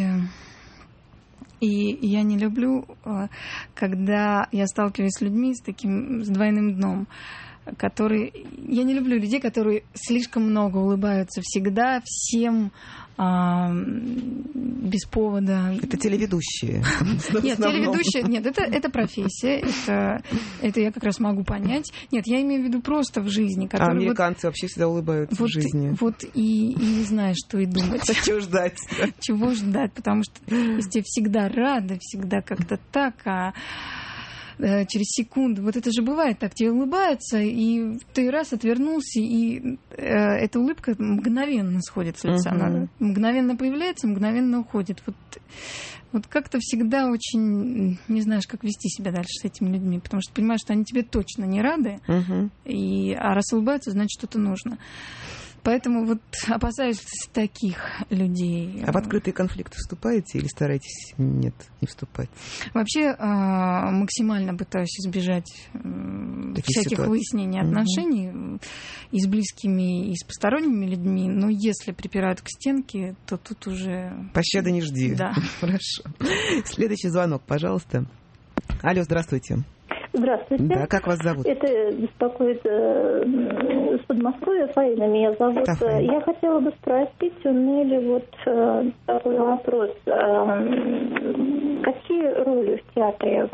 И я не люблю, когда я сталкиваюсь с людьми с таким, с двойным дном, которые... Я не люблю людей, которые слишком много улыбаются всегда, всем, а, без повода. Это телеведущие. Нет, телеведущие, нет, это, это профессия, это, это я как раз могу понять. Нет, я имею в виду просто в жизни. А американцы вот, вообще всегда улыбаются вот, в жизни. Вот и, и не знаю, что и думать. Чего ждать? Чего ждать, потому что если всегда рада, всегда как-то так, а через секунду. Вот это же бывает так, тебе улыбаются, и ты раз отвернулся, и э, эта улыбка мгновенно сходит с лица. Uh-huh. Она мгновенно появляется, мгновенно уходит. Вот, вот как-то всегда очень не знаешь, как вести себя дальше с этими людьми, потому что понимаешь, что они тебе точно не рады, uh-huh. и, а раз улыбаются, значит, что-то нужно. Поэтому вот опасаюсь таких людей. А в открытые конфликты вступаете или стараетесь нет, не вступать? Вообще максимально пытаюсь избежать Такие всяких ситуации. выяснений отношений угу. и с близкими, и с посторонними людьми. Но если припирают к стенке, то тут уже... Пощады не жди. Да. Хорошо. Следующий звонок, пожалуйста. Алло, здравствуйте. Здравствуйте. Да, как вас зовут? Это беспокоит э, с Подмосковья, Фаина меня зовут. Да, Фаина. Я хотела бы спросить у Нелли вот э, такой вопрос. Э, какие роли в театре вот,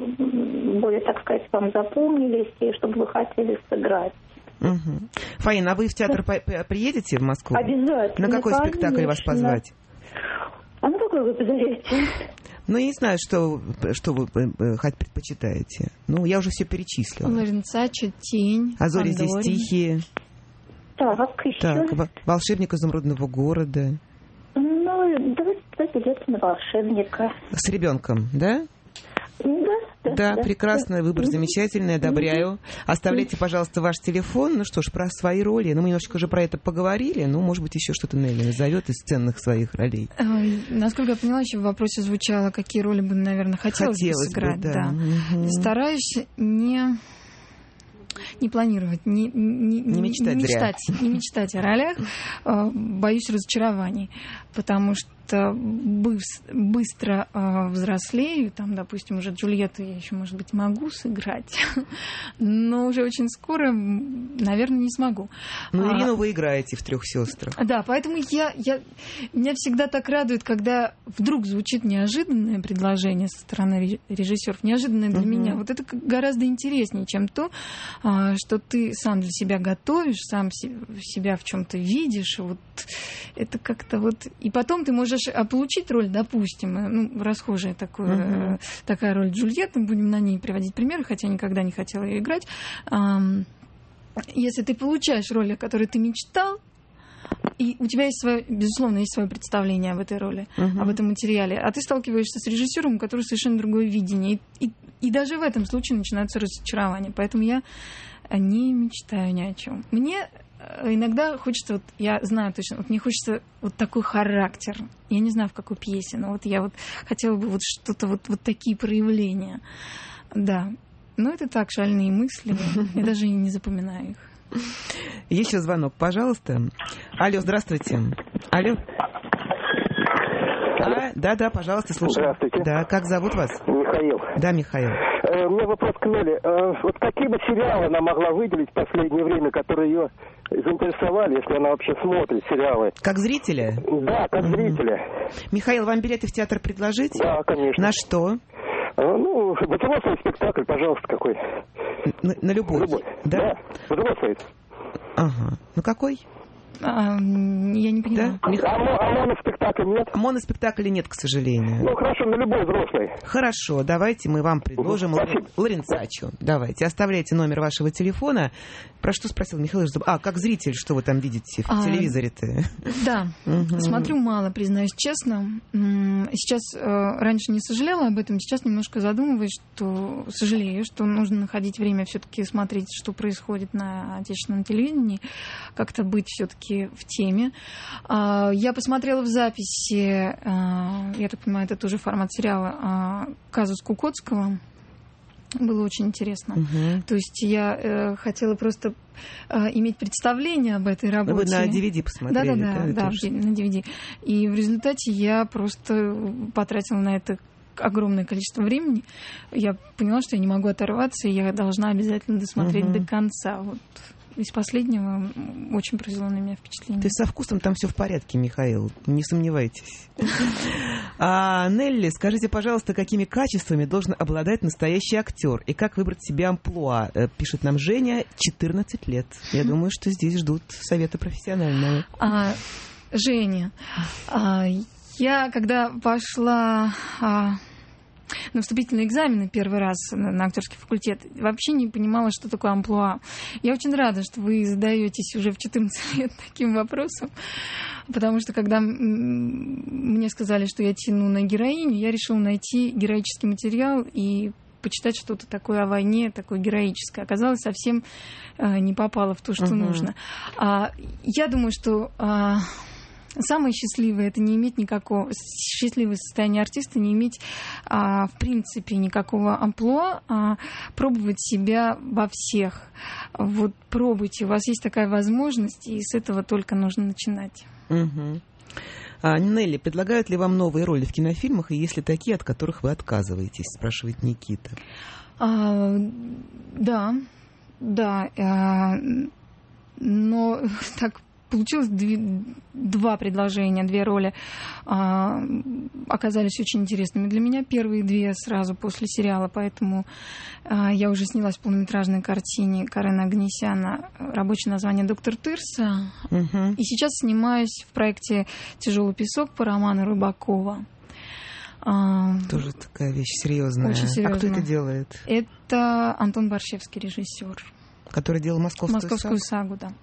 более, так сказать, вам запомнились, и чтобы вы хотели сыграть. Угу. Фаина, а вы в театр по- приедете в Москву? Обязательно. На какой конечно. спектакль вас позвать? А на какой вы позовете? Ну, я не знаю, что, что вы хоть предпочитаете. Ну, я уже все перечислила. Лоренцачо, «Тень», «А зори «Фандорин». здесь тихие». Так, еще? Так, «Волшебник изумрудного города». Ну, давайте, давайте идете на «Волшебника». С ребенком, да? Да, да, Да, да, прекрасный да. выбор, замечательный, одобряю. Оставляйте, пожалуйста, ваш телефон. Ну что ж, про свои роли. Ну, мы немножко уже про это поговорили. Ну, может быть, еще что-то Нелли назовет из ценных своих ролей. Э, насколько я поняла, еще в вопросе звучало, какие роли бы, наверное, хотелось, Хотелось бы сыграть. бы, да. Да. Угу. Стараюсь не... Не планировать, не, не, не, мечтать, не, мечтать, не мечтать о ролях. Боюсь разочарований, потому что быстро взрослею. Там, допустим, уже Джульетту я еще, может быть, могу сыграть, но уже очень скоро, наверное, не смогу. Ну, Ирину а, вы играете в «Трех сестрах». Да, поэтому я, я, меня всегда так радует, когда вдруг звучит неожиданное предложение со стороны режиссеров, неожиданное для uh-huh. меня. Вот это гораздо интереснее, чем то, что ты сам для себя готовишь, сам себя в чем-то видишь. Вот это как-то вот... И потом ты можешь получить роль, допустим, ну, расхожая такое, uh-huh. такая роль Джульетты, будем на ней приводить примеры, хотя никогда не хотела ее играть. Если ты получаешь роль, о которой ты мечтал, и у тебя есть свое, безусловно, есть свое представление об этой роли, uh-huh. об этом материале, а ты сталкиваешься с режиссером, у которого совершенно другое видение, и, и, и даже в этом случае начинаются разочарования. Поэтому я не мечтаю ни о чем. Мне иногда хочется, вот я знаю точно, вот мне хочется вот такой характер. Я не знаю, в какой пьесе, но вот я вот хотела бы вот что-то, вот, вот такие проявления. Да. Но это так, шальные мысли. Я даже не запоминаю их. Еще звонок, пожалуйста. Алло, здравствуйте. Алло. А, да, да, пожалуйста, слушаю. Здравствуйте. Да, как зовут вас? Михаил. Да, Михаил. Э, у меня вопрос к Нелли. Э, вот какие бы сериалы она могла выделить в последнее время, которые ее заинтересовали, если она вообще смотрит сериалы? Как зрителя? Да, как mm-hmm. зрителя. Михаил, вам билеты в театр предложить? Да, конечно. На что? Э, ну, взрослый спектакль, пожалуйста, какой. На, на любой? Любой. Да? Да, взрослый. Ага. Ну какой? А, я не понимаю. Да? Мих... А, а моноспектакля нет? Моноспектакля нет, к сожалению. Ну, хорошо, на любой взрослый. Хорошо, давайте мы вам предложим Спасибо. Лоренцачо. Давайте, оставляйте номер вашего телефона. Про что спросил Михаил? А, как зритель, что вы там видите в а, телевизоре-то? Да, угу. Смотрю мало, признаюсь честно. Сейчас, раньше не сожалела об этом, сейчас немножко задумываюсь, что сожалею, что нужно находить время все-таки смотреть, что происходит на отечественном телевидении, как-то быть все-таки в теме. Я посмотрела в записи, я так понимаю, это тоже формат сериала, «Казус Кукоцкого». Было очень интересно. Uh-huh. То есть я э, хотела просто э, иметь представление об этой работе. Вы на ди ви ди посмотрели? Да-да-да, да, да, на ди ви ди. И в результате я просто потратила на это огромное количество времени. Я поняла, что я не могу оторваться, и я должна обязательно досмотреть uh-huh. до конца. Вот. Из последнего очень произвело на меня впечатление. То есть со вкусом там все в порядке, Михаил, не сомневайтесь. А, Нелли, скажите, пожалуйста, какими качествами должен обладать настоящий актер и как выбрать себе амплуа? Пишет нам Женя, четырнадцать лет. Я думаю, что здесь ждут совета профессионального. А, Женя, а, я когда пошла... А... на вступительные экзамены первый раз на, на актерский факультет, вообще не понимала, что такое амплуа. Я очень рада, что вы задаетесь уже в четырнадцать лет таким вопросом, потому что когда мне сказали, что я тяну на героиню, я решила найти героический материал и почитать что-то такое о войне, такое героическое. Оказалось, совсем э, не попало в то, что uh-huh. нужно. А, я думаю, что... А, самое счастливое — это не иметь никакого... Счастливое состояние артиста — не иметь, а, в принципе, никакого амплуа, а пробовать себя во всех. Вот пробуйте, у вас есть такая возможность, и с этого только нужно начинать. Угу. А, Нелли, предлагают ли вам новые роли в кинофильмах, и есть ли такие, от которых вы отказываетесь, спрашивает Никита. А, да, да. А, но так получилось две, два предложения, две роли а, оказались очень интересными для меня. Первые две сразу после сериала, поэтому а, я уже снялась в полнометражной картине Карена Агнесяна, рабочее название «Доктор Тырса». Угу. И сейчас снимаюсь в проекте «Тяжелый песок» по роману Рыбакова. А, Тоже такая вещь серьезная. Очень серьезная. А кто это делает? Это Антон Борщевский, режиссер. Который делал «Московскую, Московскую сагу». сагу, да.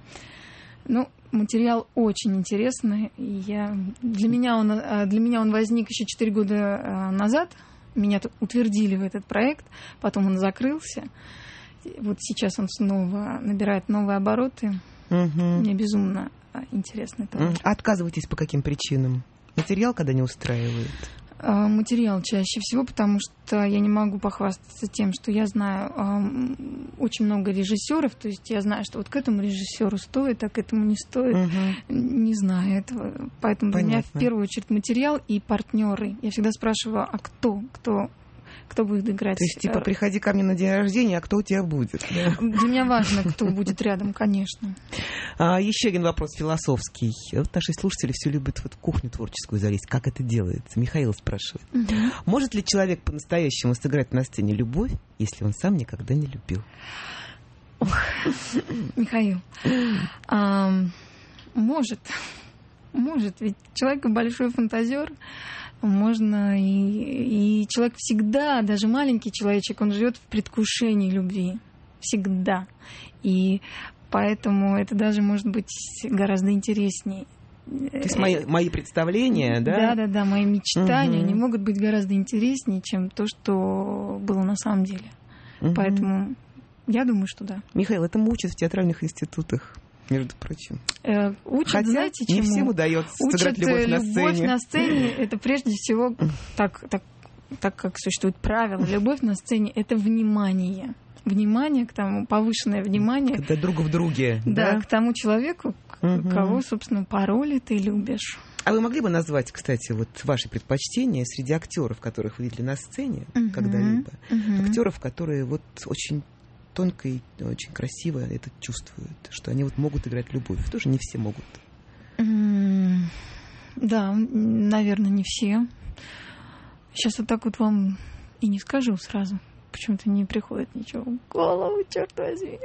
Ну, материал очень интересный. Я... Для меня он, для меня он возник еще четыре года назад. Меня утвердили в этот проект. Потом он закрылся. Вот сейчас он снова набирает новые обороты. Угу. Мне безумно интересно это. А отказываетесь по каким причинам? Материал когда не устраивает? Материал чаще всего, потому что я не могу похвастаться тем, что я знаю э, очень много режиссеров, то есть я знаю, что вот к этому режиссеру стоит, а к этому не стоит. Угу. Не знаю этого. Поэтому Понятно. Для меня в первую очередь материал и партнеры. Я всегда спрашиваю, а кто, кто, кто будет играть? То есть, типа, приходи ко мне на день рождения, а кто у тебя будет? Для меня важно, кто будет рядом, конечно. А, еще один вопрос философский. Вот наши слушатели все любят вот кухню творческую залезть. Как это делается? Михаил спрашивает. Угу. Может ли человек по-настоящему сыграть на сцене любовь, если он сам никогда не любил? Ох, Михаил, а, может. Может, ведь человек большой фантазер. Можно и, и человек всегда, даже маленький человечек, он живет в предвкушении любви. Всегда. И поэтому это даже может быть гораздо интереснее. То есть мои, мои представления, да? Да, да, да, мои мечтания, угу. они могут быть гораздо интереснее, чем то, что было на самом деле. Угу. Поэтому я думаю, что да. Михаил, это учат в театральных институтах, между прочим. Э, учат, Хотя знаете, не чему? всем удается учат сыграть любовь на любовь сцене. на сцене. Это прежде всего, так, так, так как существует правило, любовь на сцене — это внимание. Внимание к тому, повышенное внимание. Когда друг в друге. Да, да, к тому человеку, угу. кого, собственно, по роли ты любишь. А вы могли бы назвать, кстати, вот ваши предпочтения среди актеров, которых вы видели на сцене угу. когда-либо? Угу. Актеров, которые вот очень тонко и очень красиво это чувствуют, что они вот могут играть любовь. Тоже не все могут. Mm, да, наверное, не все. Сейчас вот так вот вам и не скажу сразу. Почему-то не приходит ничего в голову, черт возьми.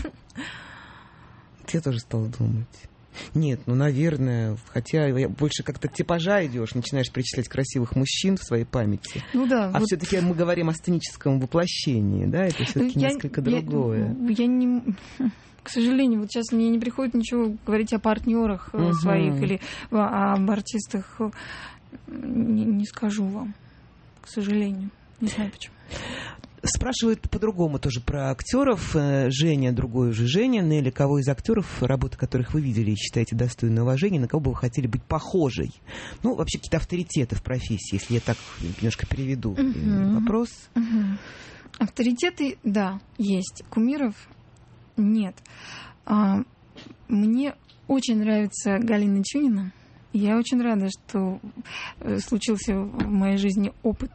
Я тоже стала думать. Нет, ну, наверное, хотя больше как-то типажа идешь, начинаешь перечислять красивых мужчин в своей памяти. Ну да. А вот... все-таки мы говорим о сценическом воплощении, да? Это все-таки я, несколько я, другое. Я, я не... К сожалению, вот сейчас мне не приходит ничего говорить о партнерах угу. своих или об артистах. Не, не скажу вам, к сожалению. Не знаю почему. Спрашивают по-другому тоже про актеров. Женя, другой уже Женя. Нелли, кого из актеров, работы которых вы видели и считаете достойной уважения, на кого бы вы хотели быть похожей? Ну, вообще, какие-то авторитеты в профессии, если я так немножко переведу uh-huh. вопрос. Uh-huh. Авторитеты, да, есть. Кумиров нет. А, мне очень нравится Галина Тюнина. Я очень рада, что случился в моей жизни опыт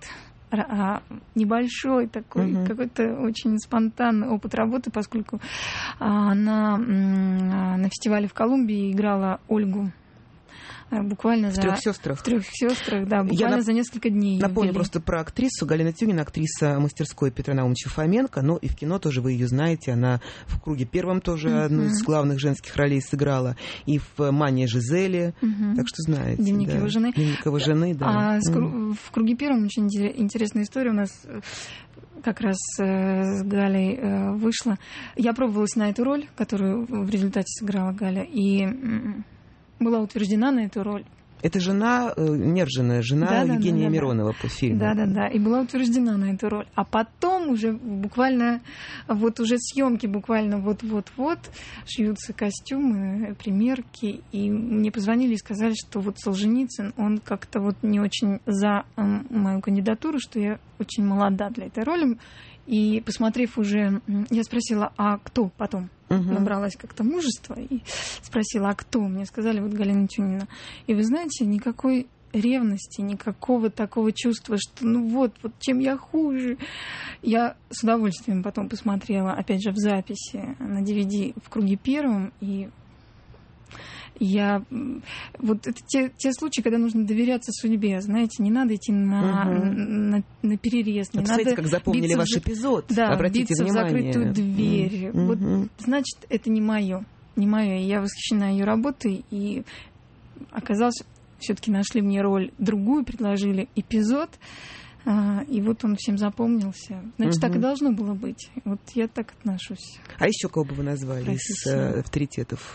небольшой такой, uh-huh. какой-то очень спонтанный опыт работы, поскольку она на фестивале в Колумбии играла Ольгу. Буквально в за... трех сестрах. В трех сестрах, да, буквально Я за несколько дней. Напомню просто про актрису. Галина Тюнина, актриса мастерской Петра Наумовича Фоменко, но и в кино тоже вы ее знаете. Она в «Круге первом» тоже uh-huh. одну из главных женских ролей сыграла. И в «Мане Жизели». Uh-huh. Так что знаете. Дневник да. его жены. Дневник его жены, да. А uh-huh. в «Круге первом» очень интересная история у нас как раз с Галей вышла. Я пробовалась на эту роль, которую в результате сыграла Галя, и была утверждена на эту роль. Это жена, нержавная жена да, Евгения да, да, Миронова да. по фильму. Да-да-да, и была утверждена на эту роль. А потом уже буквально, вот уже съемки буквально вот-вот-вот, шьются костюмы, примерки, и мне позвонили и сказали, что вот Солженицын, он как-то вот не очень за мою кандидатуру, что я очень молода для этой роли. И посмотрев уже, я спросила, а кто потом? Uh-huh. Набралась как-то мужества и спросила, а кто? Мне сказали, вот Галина Тюнина. И вы знаете, никакой ревности, никакого такого чувства, что ну вот, вот чем я хуже. Я с удовольствием потом посмотрела, опять же, в записи на ди ви ди в «Круге первом», и Я... Вот это те, те случаи, когда нужно доверяться судьбе, знаете, не надо идти на, угу. на, на перерез. Не а надо как запомнили ваш в... эпизод, да, обратите биться внимание. в закрытую дверь. Угу. Вот, значит, это не мое. Не мое. И я восхищена ее работой, и оказалось, все-таки нашли мне роль другую, предложили эпизод, и вот он всем запомнился. Значит, угу. так и должно было быть. Вот я так отношусь. А еще кого бы вы назвали из э, авторитетов?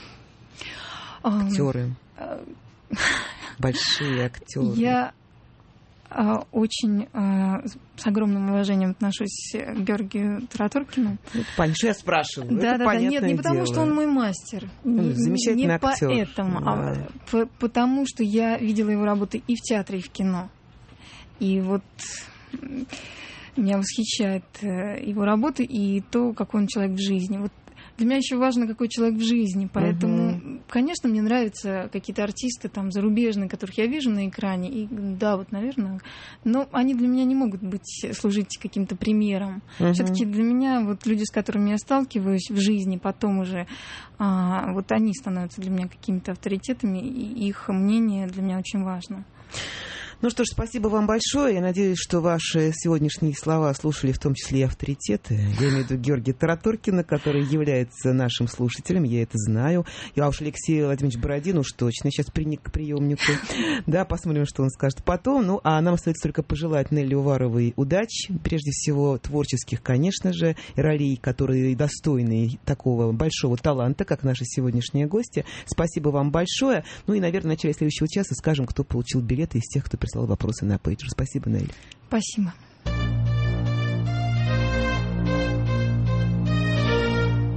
Актеры. Большие актеры. Я а, очень а, с огромным уважением отношусь к Георгию Тараторкину. Понятно, что я спрашиваю. Да, это да, да. Нет, не потому, дело. что он мой мастер. Он замечательный не актер. Не поэтому, да. а по- потому что я видела его работы и в театре, и в кино. И вот меня восхищает его работа и то, какой он человек в жизни. Вот для меня еще важно, какой человек в жизни. Поэтому, uh-huh. конечно, мне нравятся какие-то артисты там зарубежные, которых я вижу на экране. И да, вот, наверное, но они для меня не могут быть, служить каким-то примером. Uh-huh. Все-таки для меня вот люди, с которыми я сталкиваюсь в жизни, потом уже, а, вот они становятся для меня какими-то авторитетами, и их мнение для меня очень важно. Ну что ж, спасибо вам большое. Я надеюсь, что ваши сегодняшние слова слушали в том числе и авторитеты. Я имею в виду Георгия Тараторкина, который является нашим слушателем, я это знаю. Я уж Алексей Владимирович Бородин уж точно сейчас приник к приемнику. Да, посмотрим, что он скажет потом. Ну, а нам остается только пожелать Нелли Уваровой удачи. Прежде всего, творческих, конечно же, ролей, которые достойны такого большого таланта, как наши сегодняшние гости. Спасибо вам большое. Ну и, наверное, в начале следующего часа скажем, кто получил билеты из тех, кто прислал вопросы на пейджер. Спасибо, Нелли. Спасибо.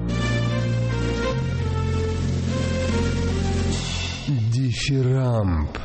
Дифирамб.